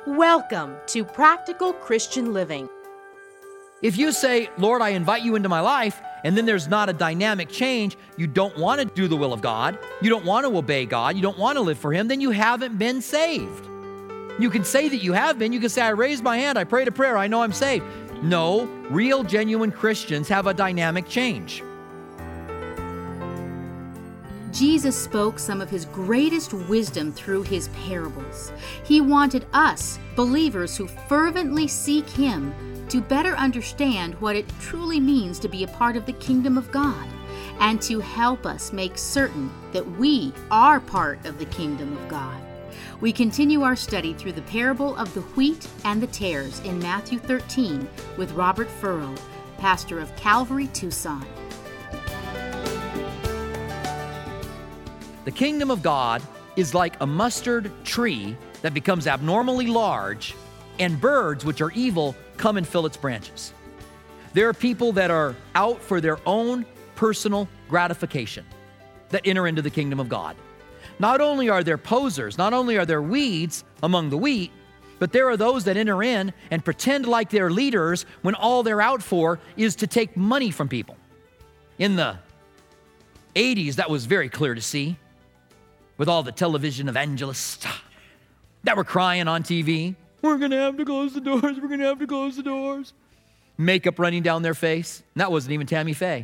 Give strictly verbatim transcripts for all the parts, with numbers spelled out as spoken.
Welcome to Practical Christian Living. If you say, Lord, I invite you into my life, and then there's not a dynamic change, you don't want to do the will of God, you don't want to obey God, you don't want to live for Him, then you haven't been saved. You can say that you have been. You can say, I raised my hand, I prayed a prayer, I know I'm saved. No, real, genuine Christians have a dynamic change. Jesus spoke some of His greatest wisdom through His parables. He wanted us, believers who fervently seek Him, to better understand what it truly means to be a part of the kingdom of God, and to help us make certain that we are part of the kingdom of God. We continue our study through the parable of the wheat and the tares in Matthew thirteen with Robert Furrow, pastor of Calvary, Tucson. The kingdom of God is like a mustard tree that becomes abnormally large, and birds, which are evil, come and fill its branches. There are people that are out for their own personal gratification that enter into the kingdom of God. Not only are there posers, not only are there weeds among the wheat, but there are those that enter in and pretend like they're leaders when all they're out for is to take money from people. In the eighties, that was very clear to see with all the television evangelists that were crying on T V. We're going to have to close the doors. We're going to have to close the doors. Makeup running down their face. And that wasn't even Tammy Faye.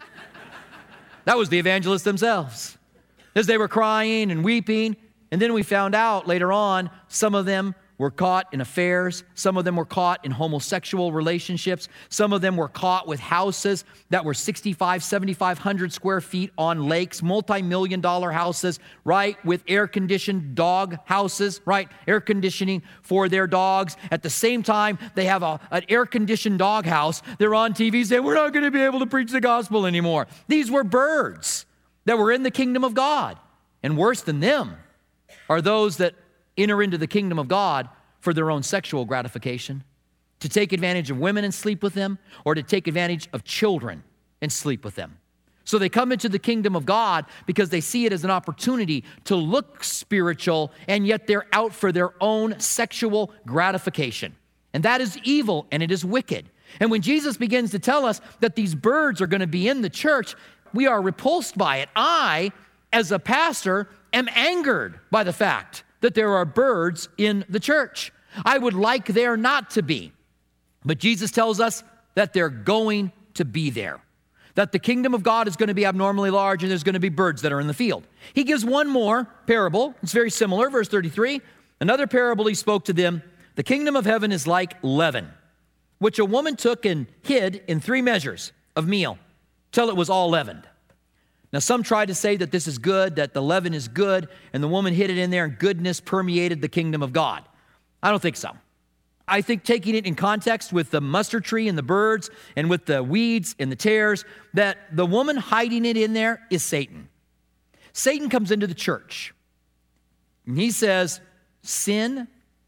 That was the evangelists themselves. As they were crying and weeping. And then we found out later on, some of them were caught in affairs. Some of them were caught in homosexual relationships. Some of them were caught with houses that were sixty-five, seventy-five hundred square feet on lakes, multi-million dollar houses, right, with air-conditioned dog houses, right, air conditioning for their dogs. At the same time, they have a, an air-conditioned dog house. They're on T V saying, we're not going to be able to preach the gospel anymore. These were birds that were in the kingdom of God. And worse than them are those that enter into the kingdom of God for their own sexual gratification, to take advantage of women and sleep with them, or to take advantage of children and sleep with them. So they come into the kingdom of God because they see it as an opportunity to look spiritual, and yet they're out for their own sexual gratification. And that is evil, and it is wicked. And when Jesus begins to tell us that these birds are going to be in the church, we are repulsed by it. I, as a pastor, am angered by the fact that there are birds in the church. I would like there not to be. But Jesus tells us that they're going to be there. That the kingdom of God is going to be abnormally large and there's going to be birds that are in the field. He gives one more parable. It's very similar, verse thirty-three. Another parable he spoke to them. The kingdom of heaven is like leaven, which a woman took and hid in three measures of meal till it was all leavened. Now, some try to say that this is good, that the leaven is good, and the woman hid it in there and goodness permeated the kingdom of God. I don't think so. I think taking it in context with the mustard tree and the birds and with the weeds and the tares, that the woman hiding it in there is Satan. Satan comes into the church, and he says, sin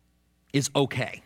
is okay.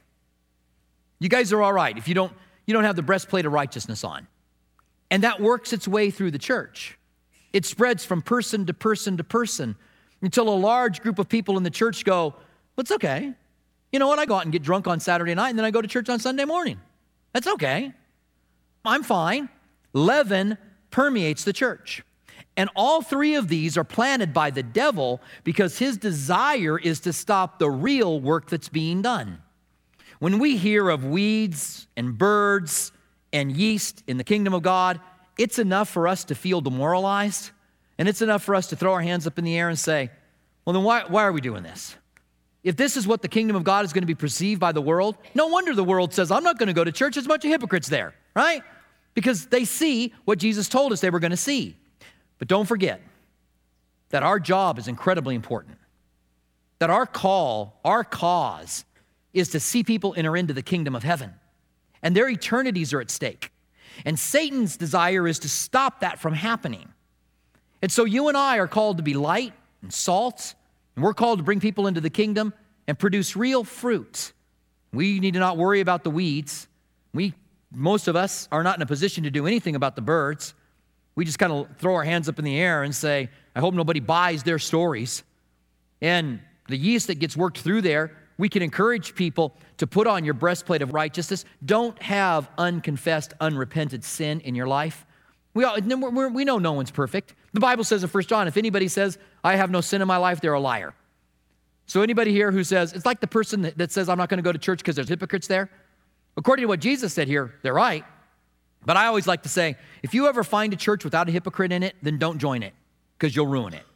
You guys are all right if you don't, you don't have the breastplate of righteousness on. And that works its way through the church. It spreads from person to person to person until a large group of people in the church go, well, it's okay. You know what? I go out and get drunk on Saturday night and then I go to church on Sunday morning. That's okay. I'm fine. Leaven permeates the church. And all three of these are planted by the devil because his desire is to stop the real work that's being done. When we hear of weeds and birds and yeast in the kingdom of God, it's enough for us to feel demoralized, and it's enough for us to throw our hands up in the air and say, well, then why, why are we doing this? If this is what the kingdom of God is going to be perceived by the world, no wonder the world says, I'm not going to go to church. There's a bunch of hypocrites there, right? Because they see what Jesus told us they were going to see. But don't forget that our job is incredibly important, that our call, our cause is to see people enter into the kingdom of heaven, and their eternities are at stake. And Satan's desire is to stop that from happening. And so you and I are called to be light and salt, and we're called to bring people into the kingdom and produce real fruit. We need to not worry about the weeds. We, most of us, are not in a position to do anything about the birds. We just kind of throw our hands up in the air and say, I hope nobody buys their stories. And the yeast that gets worked through there we can encourage people to put on your breastplate of righteousness. Don't have unconfessed, unrepented sin in your life. We, all, we're, we know no one's perfect. The Bible says in First John, if anybody says, I have no sin in my life, they're a liar. So anybody here who says, it's like the person that, that says, I'm not going to go to church because there's hypocrites there. According to what Jesus said here, they're right. But I always like to say, if you ever find a church without a hypocrite in it, then don't join it because you'll ruin it.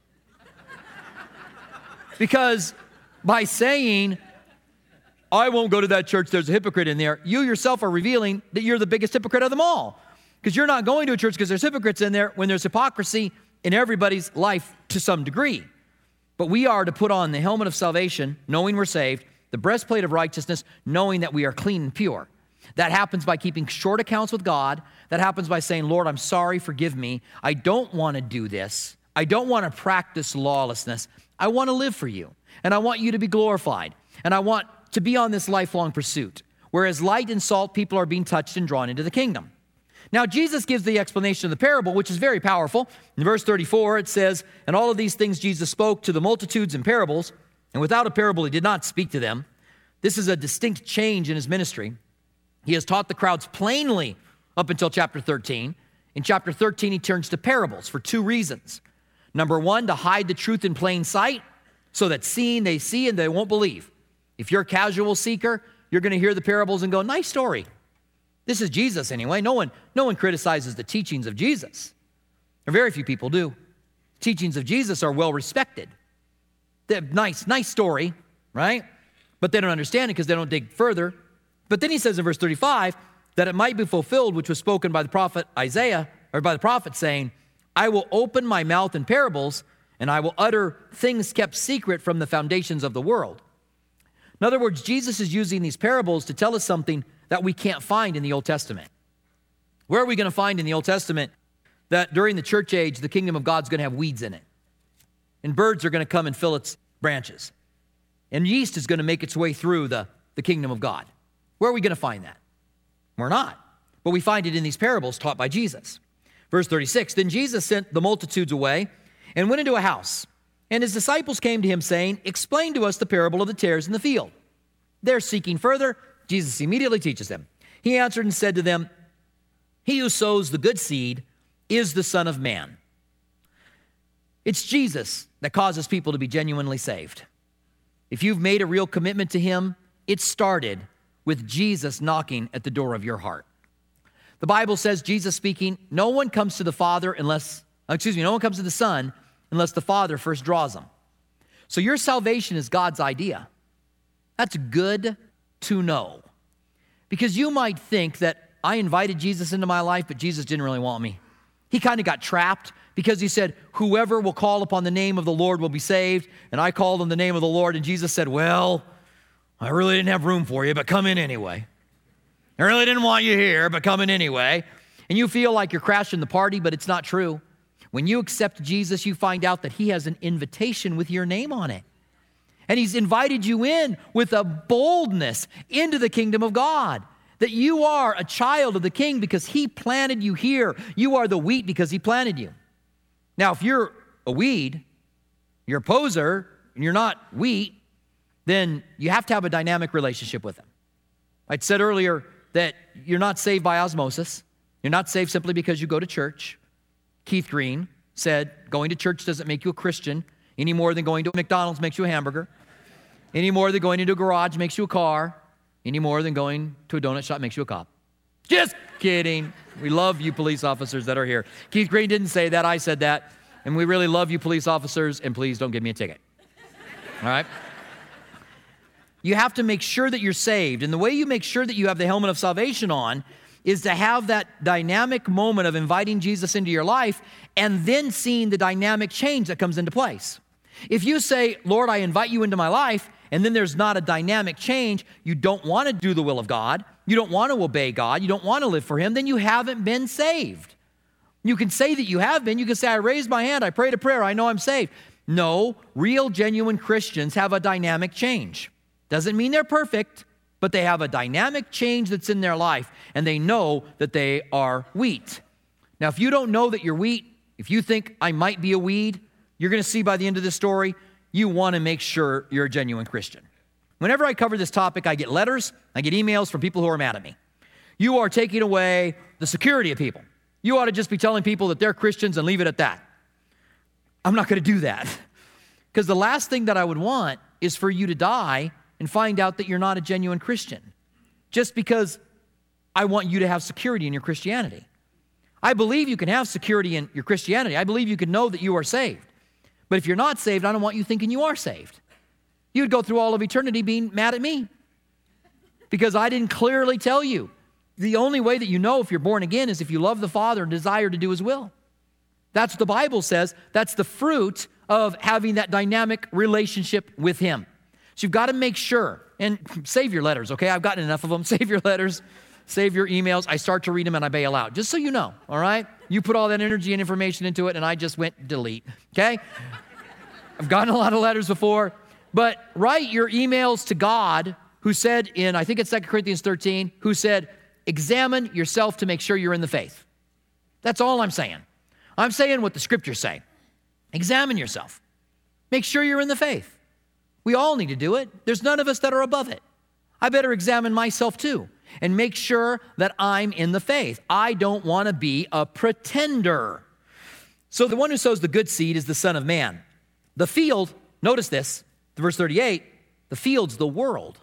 Because by saying, I won't go to that church, there's a hypocrite in there, you yourself are revealing that you're the biggest hypocrite of them all. Because you're not going to a church because there's hypocrites in there when there's hypocrisy in everybody's life to some degree. But we are to put on the helmet of salvation, knowing we're saved, the breastplate of righteousness, knowing that we are clean and pure. That happens by keeping short accounts with God. That happens by saying, Lord, I'm sorry, forgive me. I don't want to do this. I don't want to practice lawlessness. I want to live for you. And I want you to be glorified. And I want to be on this lifelong pursuit. Whereas light and salt, people are being touched and drawn into the kingdom. Now, Jesus gives the explanation of the parable, which is very powerful. In verse thirty-four, it says, and all of these things Jesus spoke to the multitudes in parables, and without a parable, he did not speak to them. This is a distinct change in his ministry. He has taught the crowds plainly up until chapter thirteen. In chapter thirteen, he turns to parables for two reasons. Number one, to hide the truth in plain sight, so that seeing they see and they won't believe. If you're a casual seeker, you're going to hear the parables and go, nice story. This is Jesus anyway. No one, no one criticizes the teachings of Jesus. Or very few people do. Teachings of Jesus are well respected. They're nice, nice story, right? But they don't understand it because they don't dig further. But then he says in verse thirty-five, that it might be fulfilled, which was spoken by the prophet Isaiah, or by the prophet saying, I will open my mouth in parables, and I will utter things kept secret from the foundations of the world. In other words, Jesus is using these parables to tell us something that we can't find in the Old Testament. Where are we going to find in the Old Testament that during the church age, the kingdom of God's going to have weeds in it? And birds are going to come and fill its branches. And yeast is going to make its way through the, the kingdom of God. Where are we going to find that? We're not. But we find it in these parables taught by Jesus. Verse thirty-six, then Jesus sent the multitudes away and went into a house. And his disciples came to him saying, explain to us the parable of the tares in the field. They're seeking further. Jesus immediately teaches them. He answered and said to them, he who sows the good seed is the Son of Man. It's Jesus that causes people to be genuinely saved. If you've made a real commitment to him, it started with Jesus knocking at the door of your heart. The Bible says, Jesus speaking, no one comes to the Father unless, excuse me, no one comes to the Son unless the Father first draws them. So your salvation is God's idea. That's good to know. Because you might think that I invited Jesus into my life, but Jesus didn't really want me. He kind of got trapped because he said, whoever will call upon the name of the Lord will be saved. And I called on the name of the Lord, and Jesus said, well, I really didn't have room for you, but come in anyway. I really didn't want you here, but come in anyway. And you feel like you're crashing the party, but it's not true. When you accept Jesus, you find out that he has an invitation with your name on it. And he's invited you in with a boldness into the kingdom of God. That you are a child of the king because he planted you here. You are the wheat because he planted you. Now, if you're a weed, you're a poser, and you're not wheat, then you have to have a dynamic relationship with him. I said earlier that you're not saved by osmosis. You're not saved simply because you go to church. Keith Green said, going to church doesn't make you a Christian any more than going to McDonald's makes you a hamburger, any more than going into a garage makes you a car, any more than going to a donut shop makes you a cop. Just kidding. We love you police officers that are here. Keith Green didn't say that. I said that. And we really love you police officers, and please don't give me a ticket. All right? You have to make sure that you're saved. And the way you make sure that you have the helmet of salvation on is to have that dynamic moment of inviting Jesus into your life and then seeing the dynamic change that comes into place. If you say, Lord, I invite you into my life, and then there's not a dynamic change, you don't want to do the will of God, you don't want to obey God, you don't want to live for him, then you haven't been saved. You can say that you have been. You can say, I raised my hand, I prayed a prayer, I know I'm saved. No, real, genuine Christians have a dynamic change. Doesn't mean they're perfect, but they have a dynamic change that's in their life, and they know that they are wheat. Now, if you don't know that you're wheat, if you think I might be a weed, you're going to see by the end of this story, you want to make sure you're a genuine Christian. Whenever I cover this topic, I get letters, I get emails from people who are mad at me. You are taking away the security of people. You ought to just be telling people that they're Christians and leave it at that. I'm not going to do that. Because the last thing that I would want is for you to die and find out that you're not a genuine Christian. Just because I want you to have security in your Christianity. I believe you can have security in your Christianity. I believe you can know that you are saved. But if you're not saved, I don't want you thinking you are saved. You would go through all of eternity being mad at me because I didn't clearly tell you. The only way that you know if you're born again is if you love the Father and desire to do His will. That's what the Bible says. That's the fruit of having that dynamic relationship with Him. So you've got to make sure, and save your letters, okay? I've gotten enough of them. Save your letters, save your emails. I start to read them and I bail out, just so you know, all right? You put all that energy and information into it and I just went delete, okay? I've gotten a lot of letters before. But write your emails to God, who said in, I think it's Second Corinthians thirteen, who said, examine yourself to make sure you're in the faith. That's all I'm saying. I'm saying what the scriptures say. Examine yourself. Make sure you're in the faith. We all need to do it. There's none of us that are above it. I better examine myself too and make sure that I'm in the faith. I don't want to be a pretender. So the one who sows the good seed is the Son of Man. The field, notice this, verse thirty-eight, the field's the world.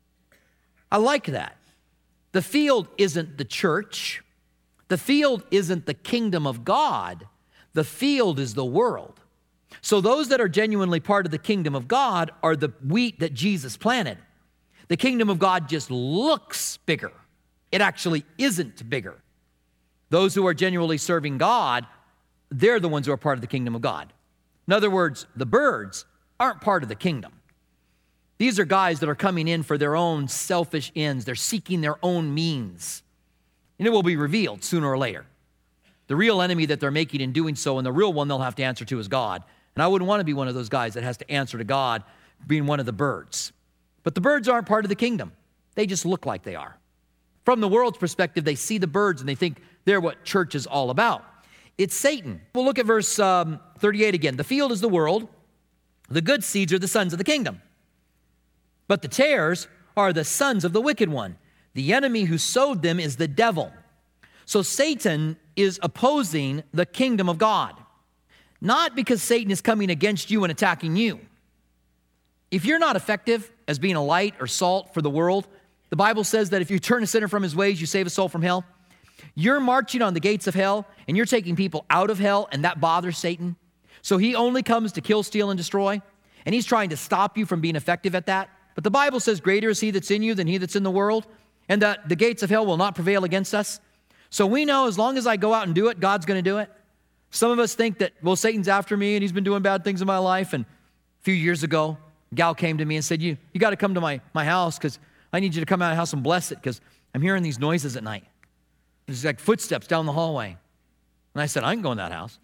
I like that. The field isn't the church. The field isn't the kingdom of God. The field is the world. So those that are genuinely part of the kingdom of God are the wheat that Jesus planted. The kingdom of God just looks bigger. It actually isn't bigger. Those who are genuinely serving God, they're the ones who are part of the kingdom of God. In other words, the birds aren't part of the kingdom. These are guys that are coming in for their own selfish ends. They're seeking their own means. And it will be revealed sooner or later. The real enemy that they're making in doing so, and the real one they'll have to answer to is God. And I wouldn't want to be one of those guys that has to answer to God being one of the birds. But the birds aren't part of the kingdom. They just look like they are. From the world's perspective, they see the birds and they think they're what church is all about. It's Satan. We'll look at verse um, thirty-eight again. The field is the world. The good seeds are the sons of the kingdom. But the tares are the sons of the wicked one. The enemy who sowed them is the devil. So Satan is opposing the kingdom of God. Not because Satan is coming against you and attacking you. If you're not effective as being a light or salt for the world, the Bible says that if you turn a sinner from his ways, you save a soul from hell. You're marching on the gates of hell and you're taking people out of hell, and that bothers Satan. So he only comes to kill, steal, and destroy. And he's trying to stop you from being effective at that. But the Bible says greater is he that's in you than he that's in the world, and that the gates of hell will not prevail against us. So we know as long as I go out and do it, God's going to do it. Some of us think that, well, Satan's after me and he's been doing bad things in my life. And a few years ago, a gal came to me and said, you, you got to come to my, my house because I need you to come out of the house and bless it because I'm hearing these noises at night. There's like footsteps down the hallway. And I said, I can go in that house.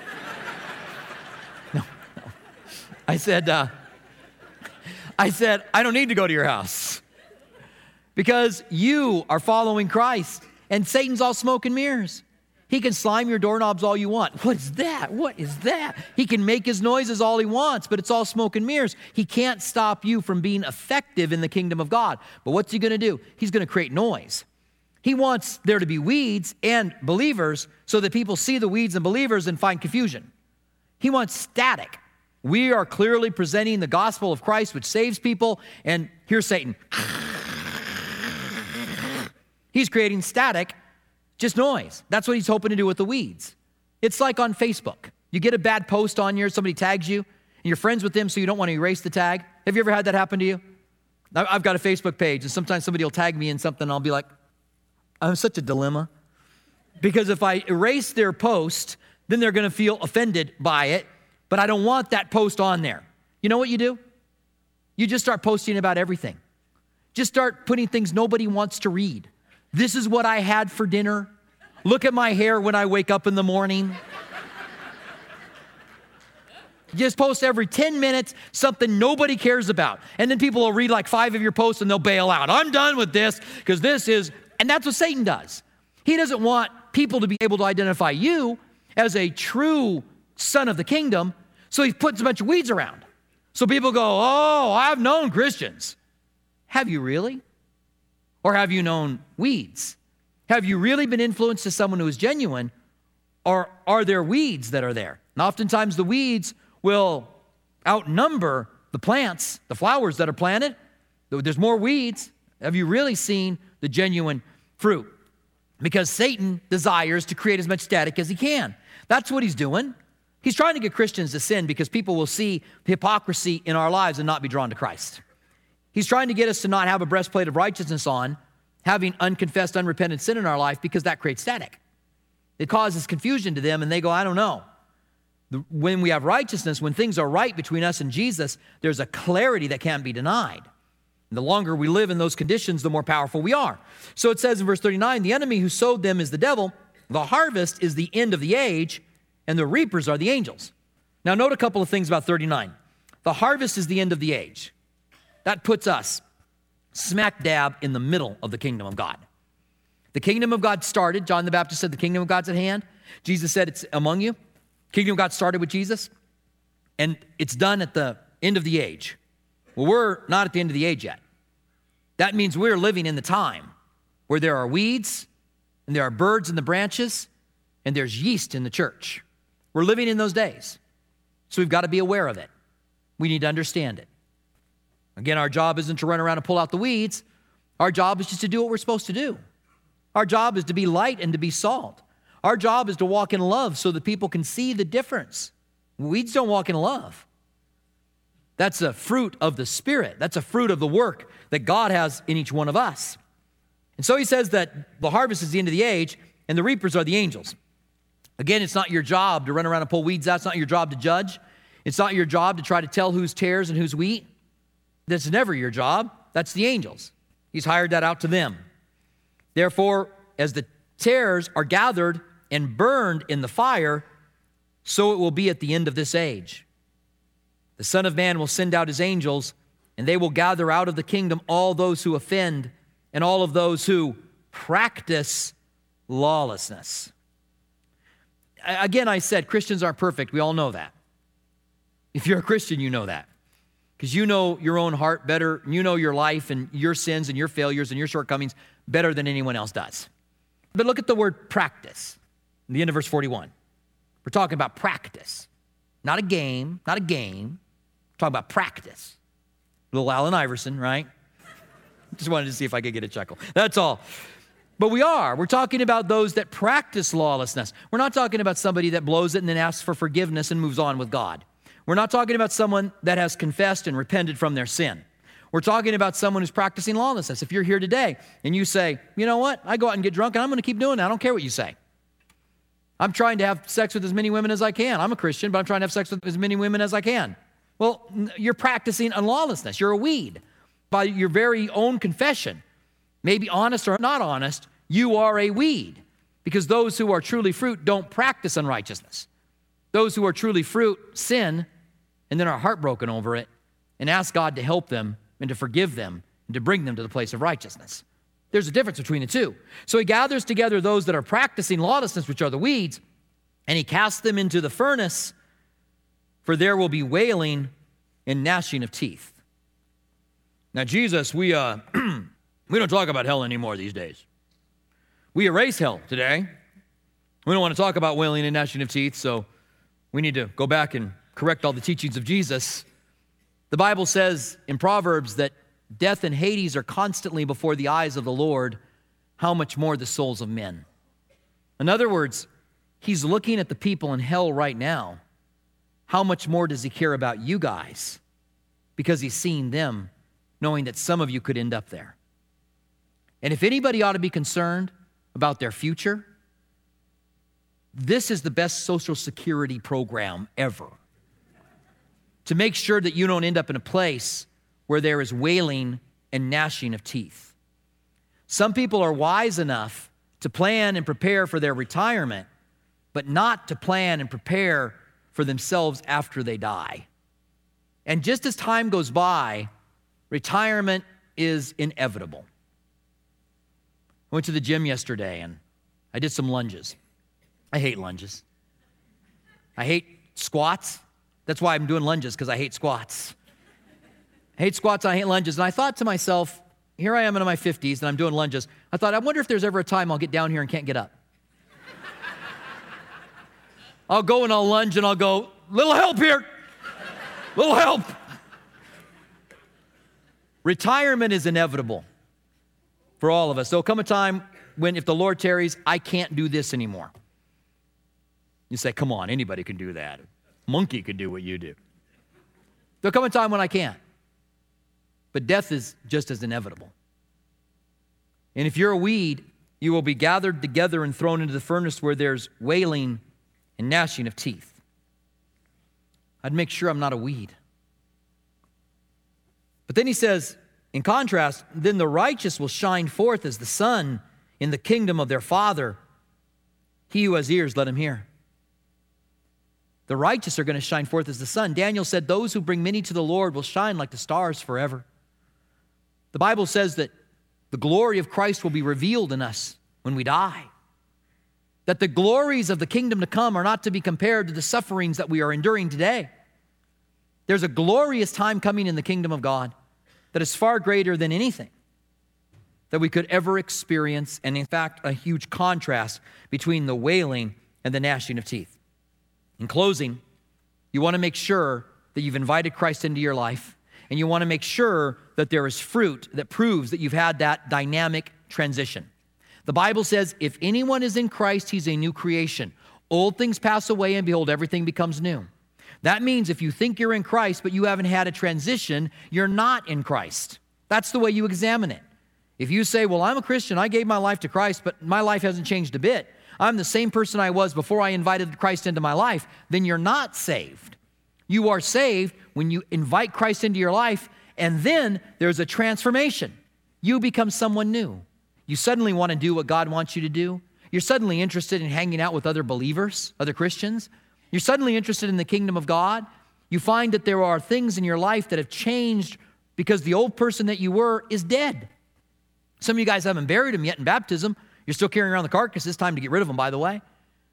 no, no. I said, uh, I said, I don't need to go to your house because you are following Christ and Satan's all smoke and mirrors. He can slime your doorknobs all you want. What is that? What is that? He can make his noises all he wants, but it's all smoke and mirrors. He can't stop you from being effective in the kingdom of God. But what's he going to do? He's going to create noise. He wants there to be weeds and believers so that people see the weeds and believers and find confusion. He wants static. We are clearly presenting the gospel of Christ, which saves people, and here's Satan. He's creating static, just noise. That's what he's hoping to do with the weeds. It's like on Facebook. You get a bad post on yours, somebody tags you, and you're friends with them so you don't want to erase the tag. Have you ever had that happen to you? I've got a Facebook page, and sometimes somebody will tag me in something, and I'll be like, I'm such a dilemma. Because if I erase their post, then they're going to feel offended by it, but I don't want that post on there. You know what you do? You just start posting about everything. Just start putting things nobody wants to read. This is what I had for dinner. Look at my hair when I wake up in the morning. Just post every ten minutes something nobody cares about. And then people will read like five of your posts and they'll bail out. I'm done with this because this is, and that's what Satan does. He doesn't want people to be able to identify you as a true son of the kingdom, so he puts a bunch of weeds around. So people go, oh, I've known Christians. Have you really? Or have you known weeds? Have you really been influenced to someone who is genuine? Or are there weeds that are there? And oftentimes the weeds will outnumber the plants, the flowers that are planted. There's more weeds. Have you really seen the genuine fruit? Because Satan desires to create as much static as he can. That's what he's doing. He's trying to get Christians to sin because people will see hypocrisy in our lives and not be drawn to Christ. He's trying to get us to not have a breastplate of righteousness on, having unconfessed, unrepentant sin in our life, because that creates static. It causes confusion to them, and they go, I don't know. When we have righteousness, when things are right between us and Jesus, there's a clarity that can't be denied. And the longer we live in those conditions, the more powerful we are. So it says in verse thirty-nine, the enemy who sowed them is the devil, the harvest is the end of the age, and the reapers are the angels. Now note a couple of things about thirty-nine. The harvest is the end of the age. That puts us smack dab in the middle of the kingdom of God. The kingdom of God started. John the Baptist said the kingdom of God's at hand. Jesus said it's among you. Kingdom of God started with Jesus, and it's done at the end of the age. Well, we're not at the end of the age yet. That means we're living in the time where there are weeds, and there are birds in the branches, and there's yeast in the church. We're living in those days. So we've got to be aware of it. We need to understand it. Again, our job isn't to run around and pull out the weeds. Our job is just to do what we're supposed to do. Our job is to be light and to be salt. Our job is to walk in love so that people can see the difference. Weeds don't walk in love. That's a fruit of the Spirit. That's a fruit of the work that God has in each one of us. And so he says that the harvest is the end of the age, and the reapers are the angels. Again, it's not your job to run around and pull weeds out. It's not your job to judge. It's not your job to try to tell who's tares and who's wheat. That's never your job. That's the angels. He's hired that out to them. Therefore, as the tares are gathered and burned in the fire, so it will be at the end of this age. The Son of Man will send out his angels, and they will gather out of the kingdom all those who offend and all of those who practice lawlessness. Again, I said Christians aren't perfect. We all know that. If you're a Christian, you know that. Because you know your own heart better. You know your life and your sins and your failures and your shortcomings better than anyone else does. But look at the word practice. In the end of verse forty-one. We're talking about practice. Not a game, not a game. We're talking about practice. Little Allen Iverson, right? Just wanted to see if I could get a chuckle. That's all. But we are. We're talking about those that practice lawlessness. We're not talking about somebody that blows it and then asks for forgiveness and moves on with God. We're not talking about someone that has confessed and repented from their sin. We're talking about someone who's practicing lawlessness. If you're here today and you say, you know what, I go out and get drunk and I'm going to keep doing that. I don't care what you say. I'm trying to have sex with as many women as I can. I'm a Christian, but I'm trying to have sex with as many women as I can. Well, you're practicing unlawlessness. You're a weed. By your very own confession, maybe honest or not honest, you are a weed. Because those who are truly fruit don't practice unrighteousness. Those who are truly fruit sin and then are heartbroken over it and ask God to help them and to forgive them and to bring them to the place of righteousness. There's a difference between the two. So he gathers together those that are practicing lawlessness, which are the weeds, and he casts them into the furnace, for there will be wailing and gnashing of teeth. Now, Jesus, we uh, we don't talk about hell anymore these days. We erase hell today. We don't want to talk about wailing and gnashing of teeth, so we need to go back and correct all the teachings of Jesus. The Bible says in Proverbs that death and Hades are constantly before the eyes of the Lord. How much more the souls of men? In other words, he's looking at the people in hell right now. How much more does he care about you guys? Because he's seen them, knowing that some of you could end up there. And if anybody ought to be concerned about their future, this is the best Social Security program ever. To make sure that you don't end up in a place where there is wailing and gnashing of teeth. Some people are wise enough to plan and prepare for their retirement, but not to plan and prepare for themselves after they die. And just as time goes by, retirement is inevitable. I went to the gym yesterday and I did some lunges. I hate lunges. I hate squats. That's why I'm doing lunges, because I hate squats. I hate squats, I hate lunges. And I thought to myself, here I am in my fifties, and I'm doing lunges. I thought, I wonder if there's ever a time I'll get down here and can't get up. I'll go and I'll lunge and I'll go, little help here, little help. Retirement is inevitable for all of us. There'll come a time when, if the Lord tarries, I can't do this anymore. You say, come on, anybody can do that. A monkey can do what you do. There'll come a time when I can't. But death is just as inevitable. And if you're a weed, you will be gathered together and thrown into the furnace where there's wailing and gnashing of teeth. I'd make sure I'm not a weed. But then he says, in contrast, then the righteous will shine forth as the sun in the kingdom of their Father. He who has ears, let him hear. The righteous are going to shine forth as the sun. Daniel said, those who bring many to the Lord will shine like the stars forever. The Bible says that the glory of Christ will be revealed in us when we die. That the glories of the kingdom to come are not to be compared to the sufferings that we are enduring today. There's a glorious time coming in the kingdom of God that is far greater than anything that we could ever experience, and in fact, a huge contrast between the wailing and the gnashing of teeth. In closing, you want to make sure that you've invited Christ into your life, and you want to make sure that there is fruit that proves that you've had that dynamic transition. The Bible says, if anyone is in Christ, he's a new creation. Old things pass away, and behold, everything becomes new. That means if you think you're in Christ, but you haven't had a transition, you're not in Christ. That's the way you examine it. If you say, well, I'm a Christian, I gave my life to Christ, but my life hasn't changed a bit. I'm the same person I was before I invited Christ into my life, then you're not saved. You are saved when you invite Christ into your life, and then there's a transformation. You become someone new. You suddenly want to do what God wants you to do. You're suddenly interested in hanging out with other believers, other Christians. You're suddenly interested in the kingdom of God. You find that there are things in your life that have changed because the old person that you were is dead. Some of you guys haven't buried him yet in baptism. You're still carrying around the carcass. It's time to get rid of him, by the way.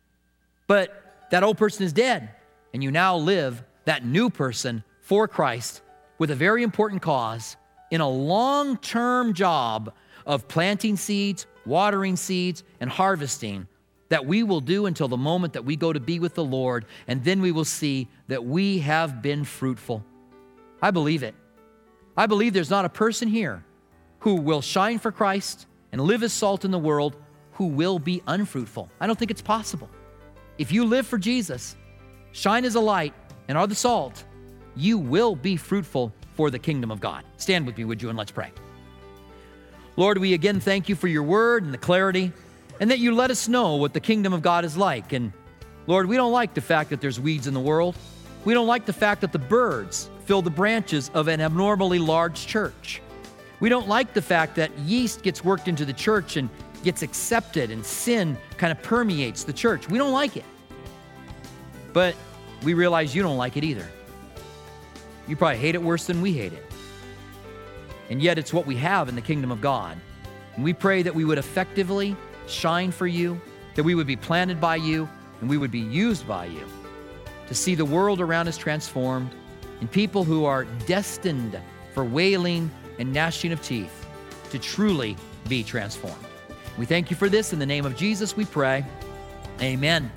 But that old person is dead, and you now live that new person for Christ with a very important cause in a long-term job of planting seeds, watering seeds, and harvesting that we will do until the moment that we go to be with the Lord, and then we will see that we have been fruitful. I believe it. I believe there's not a person here who will shine for Christ and live as salt in the world who will be unfruitful. I don't think it's possible. If you live for Jesus, shine as a light, and are the salt, you will be fruitful for the kingdom of God. Stand with me, would you, and let's pray. Lord, we again thank you for your word and the clarity, and that you let us know what the kingdom of God is like. And Lord, we don't like the fact that there's weeds in the world. We don't like the fact that the birds fill the branches of an abnormally large church. We don't like the fact that yeast gets worked into the church and gets accepted, and sin kind of permeates the church. We don't like it. But we realize you don't like it either. You probably hate it worse than we hate it. And yet it's what we have in the kingdom of God. And we pray that we would effectively shine for you, that we would be planted by you, and we would be used by you to see the world around us transformed, and people who are destined for wailing and gnashing of teeth to truly be transformed. We thank you for this. In the name of Jesus, we pray. Amen.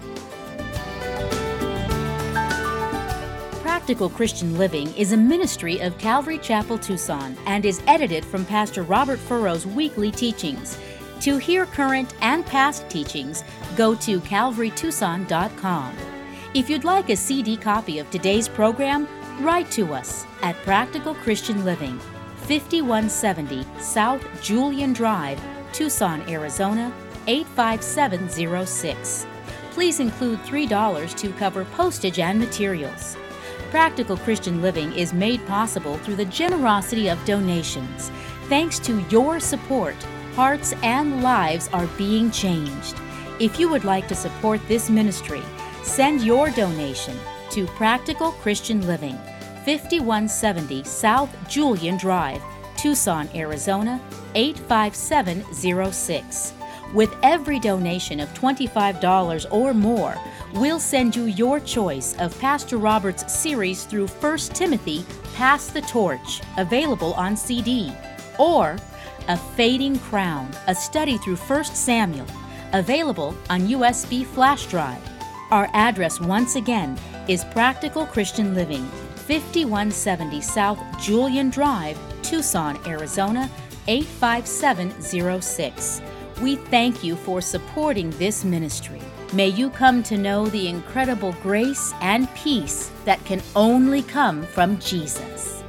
Practical Christian Living is a ministry of Calvary Chapel, Tucson, and is edited from Pastor Robert Furrow's weekly teachings. To hear current and past teachings, go to calvary tucson dot com. If you'd like a C D copy of today's program, write to us at Practical Christian Living, fifty-one seventy South Julian Drive, Tucson, Arizona, eight five seven zero six. Please include three dollars to cover postage and materials. Practical Christian Living is made possible through the generosity of donations. Thanks to your support, hearts and lives are being changed. If you would like to support this ministry, send your donation to Practical Christian Living, fifty-one seventy South Julian Drive, Tucson, Arizona, eight five seven zero six. With every donation of twenty-five dollars or more, we'll send you your choice of Pastor Robert's series through First Timothy, Pass the Torch, available on C D. or A Fading Crown, a study through First Samuel, available on U S B flash drive. Our address once again is Practical Christian Living, fifty-one seventy South Julian Drive, Tucson, Arizona, eight five seven zero six. We thank you for supporting this ministry. May you come to know the incredible grace and peace that can only come from Jesus.